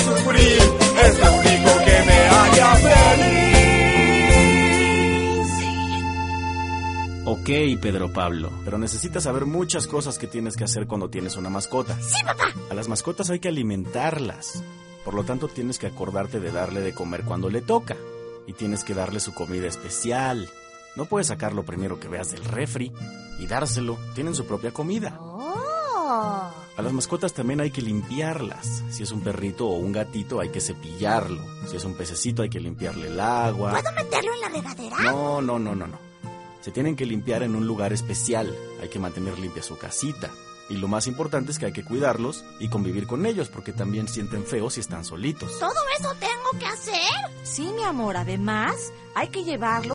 sufrir, es lo único que me haría feliz. Ok, Pedro Pablo, pero necesitas saber muchas cosas que tienes que hacer cuando tienes una mascota. ¡Sí, papá! A las mascotas hay que alimentarlas. Por lo tanto, tienes que acordarte de darle de comer cuando le toca. Y tienes que darle su comida especial. No puedes sacar lo primero que veas del refri y dárselo. Tienen su propia comida. ¡Oh! A las mascotas también hay que limpiarlas. Si es un perrito o un gatito, hay que cepillarlo. Si es un pececito, hay que limpiarle el agua. ¿Puedo meterlo en la regadera? No. Se tienen que limpiar en un lugar especial. Hay que mantener limpia su casita. Y lo más importante es que hay que cuidarlos y convivir con ellos, porque también sienten feo si están solitos. ¿Todo eso tengo que hacer? Sí, mi amor, además hay que llevarlo